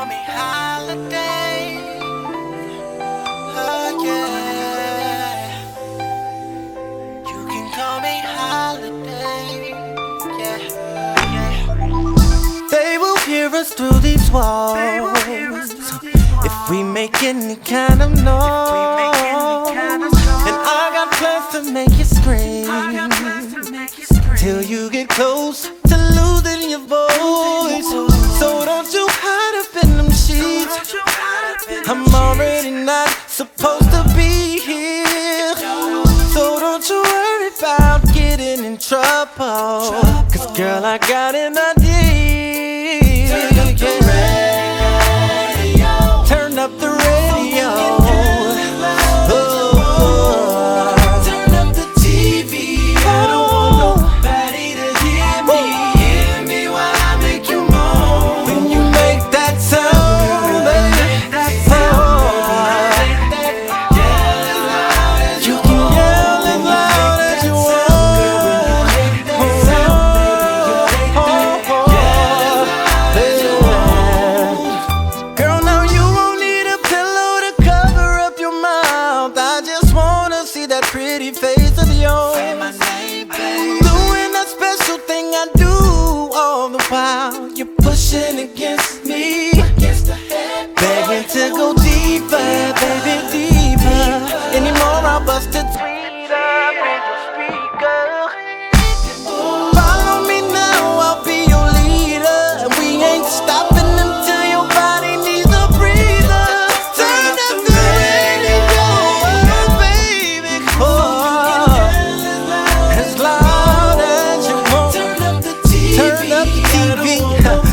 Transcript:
call me Holiday. Oh yeah. You can call me Holiday. Yeah, yeah. They will hear us through these walls if we make any kind of noise. And I got plans to make you scream till you get close to losing your voice. So don't you hide up in them sheets. I'm already not supposed to be here. So don't you worry about getting in trouble, 'cause girl, I got an idea. Turn up the radio. Turn up the radio. That pretty face of yours. Say my name, baby. Doing that special thing I do all the while. You're pushing against me, against the head, begging to go deeper, baby, deeper. Anymore, I'll bust it sweeter. Bring your speaker. Follow me now, I'll be your leader. And we ain't stopping until your body needs a breather. Turn up the radio. As loud as you want. Turn up the TV.